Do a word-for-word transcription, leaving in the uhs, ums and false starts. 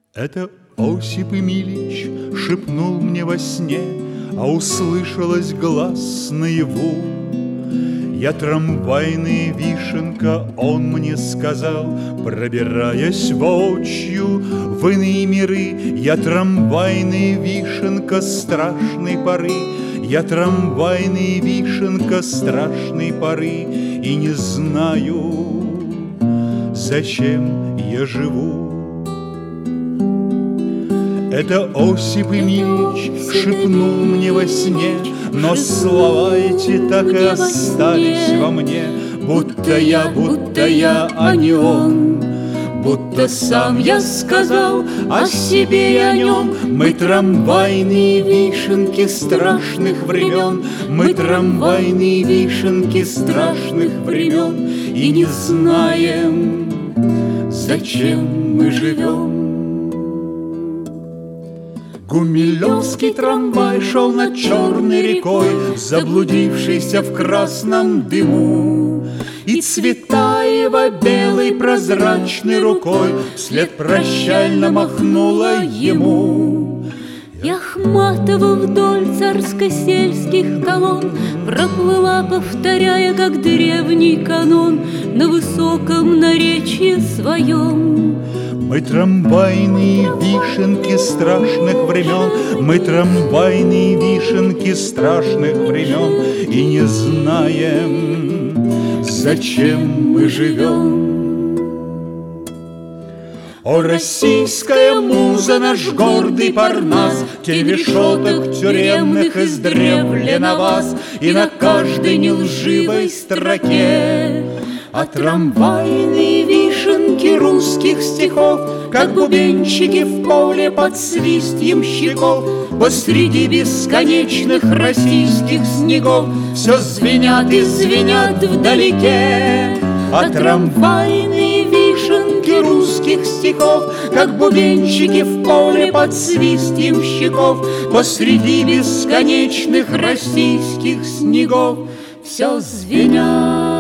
Это Осип Эмилич шепнул мне во сне, а услышалось глаз наяву. Я трамвайная вишенка, он мне сказал, пробираясь воочию в иные миры. Я трамвайная вишенка страшной поры, я трамвайная вишенка страшной поры, и не знаю, зачем я живу. Это Осип Эмилич шепнул мне во сне, но слова эти так и остались во мне, будто я, будто я, а не он. Будто сам я сказал о себе и о нем. Мы трамвайные вишенки страшных времен, мы трамвайные вишенки страшных времен, и не знаем, зачем мы живем. Гумилевский трамвай шел над черной рекой, заблудившийся в красном дыму, и Цветаева белой прозрачной рукой вслед прощально махнула ему. Я Ахматова вдоль царско-сельских колонн проплыла, повторяя, как древний канон, на высоком наречье своем. Мы трамвайные вишенки страшных времен, мы трамвайные вишенки страшных времен, и не знаем, зачем мы живем. О, российская муза, наш гордый Парнас, тень решеток тюремных издревле на вас, и на каждой нелживой строке. А трамвайные вишенки русских стихов, как бубенчики в поле под свист ямщиков, посреди бесконечных российских снегов все звенят и звенят вдалеке. А трамвайные вишенки русских стихов, как бубенчики в поле под свист ямщиков, посреди бесконечных российских снегов все звенят